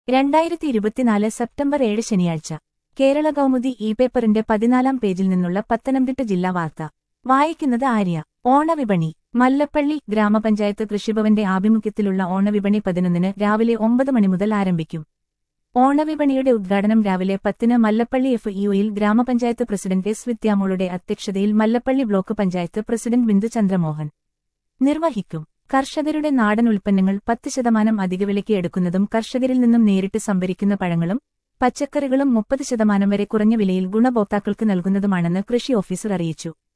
2024 September 7 ശനിയാഴ്ച കേരള കൗമുദി പേപ്പറിന്റെ 14-ാം പേജിൽ നിന്നുള്ള പത്തനംതിട്ട ജില്ലാ വാർത്ത വായിക്കുന്നത് ആര്യ. ഓണവിപണി. മല്ലപ്പള്ളി ഗ്രാമപഞ്ചായത്ത് കൃഷിഭവന്റെ ആഭിമുഖ്യത്തിലുള്ള ഓണവിപണി 11-ന് രാവിലെ 9 മണി മുതൽ ആരംഭിക്കും. ഓണവിപണിയുടെ ഉദ്ഘാടനം രാവിലെ 10-ന് മല്ലപ്പള്ളി FEOയിൽ ഗ്രാമപഞ്ചായത്ത് പ്രസിഡന്റ് എസ് വിദ്യാമോളുടെ അധ്യക്ഷതയിൽ മല്ലപ്പള്ളി ബ്ലോക്ക് പഞ്ചായത്ത് പ്രസിഡന്റ് ബിന്ദു ചന്ദ്രമോഹൻ നിർവഹിക്കും. കർഷകരുടെ നാടൻ ഉൽപ്പന്നങ്ങൾ 10% അധിക വിലയ്ക്ക് എടുക്കുന്നതും കർഷകരിൽ നിന്നും നേരിട്ട് സംഭരിക്കുന്ന പഴങ്ങളും പച്ചക്കറികളും 30% വരെ കുറഞ്ഞ വിലയിൽ ഗുണഭോക്താക്കൾക്ക് നൽകുന്നതുമാണെന്ന് കൃഷി ഓഫീസർ അറിയിച്ചു.